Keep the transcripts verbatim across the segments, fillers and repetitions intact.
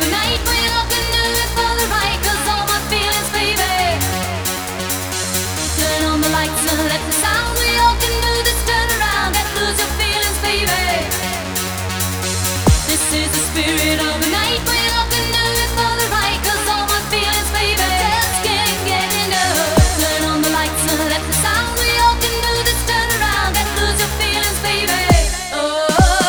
overnight. We all can do it for the right, 'cause all my feelings, baby. Turn on the lights and let the sound. We all can do this, turn around and lose your feelings, baby. This is the spirit of the night. We all can do it for the right, 'cause all my feelings, baby. Just can't get enough. Turn on the lights and let the sound. We all can do this, turn around and lose your feelings, baby. Oh.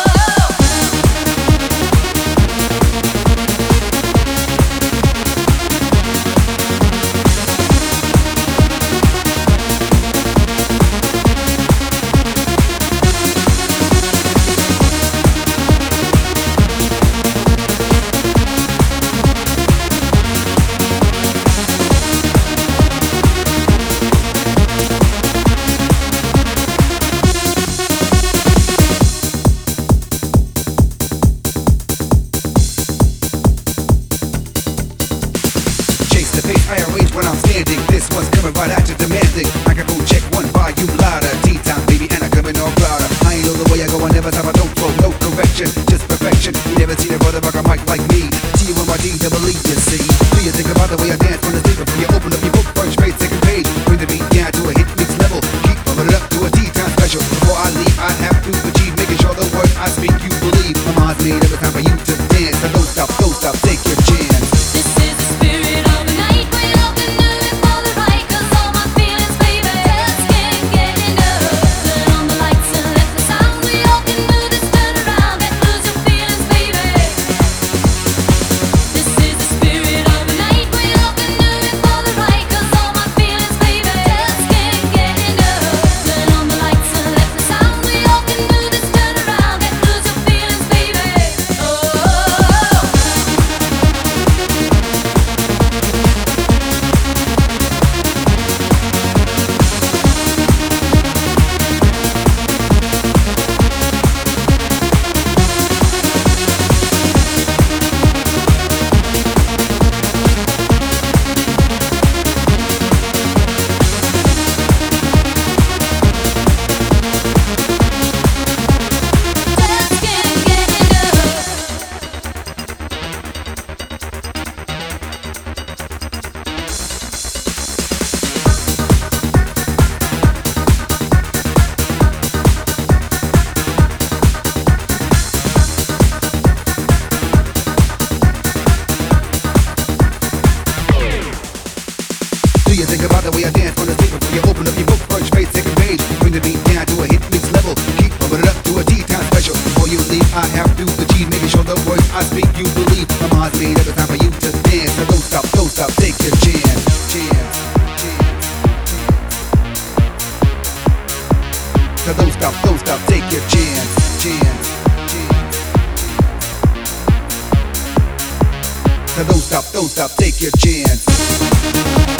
I arrange when I'm standing. This one's coming right at you demanding. Microphone check one volume louder. T-time baby and I'm coming all louder. I ain't know the way I go, I never time I don't throw no correction, just perfection. You never seen a brother rock a mic like me. T U N Y D double E, you see. Do you think about the way I dance on the stage before you open up your book, first page, second page? Bring the beat down to a hit mix level. Keep bumping it up to a T-time special. Before I leave, I have to achieve, making sure the words I speak you believe. My mind's made every time for you to dance. So don't stop, don't stop, take your chance. This is the spirit of the night. We all can do it for the right, 'cause all my feelings, baby. Just can't get enough. Turn on the lights and let the sound. We all can do this, turn around and lose your feelings, baby. This is the spirit of the night. We all can do it for the right, 'cause all my feelings, baby. Just can't get enough. Turn on the lights and let the sound. We all can do this, turn around and lose your feelings, baby. Oh. Just can't get enough. Do you think about the way I dance on the stage before you open up your book, first page, second page? Bring the beat down to a hit mix level. Keep bumping it up to a T-time special. Before you leave, I have to achieve, making sure the words I speak you believe. My mind's made every time for you to dance. So don't stop, don't stop, take your chance, chance, chance. So don't stop, don't stop, take your chance, chance, chance. So don't stop, don't stop, take your chance.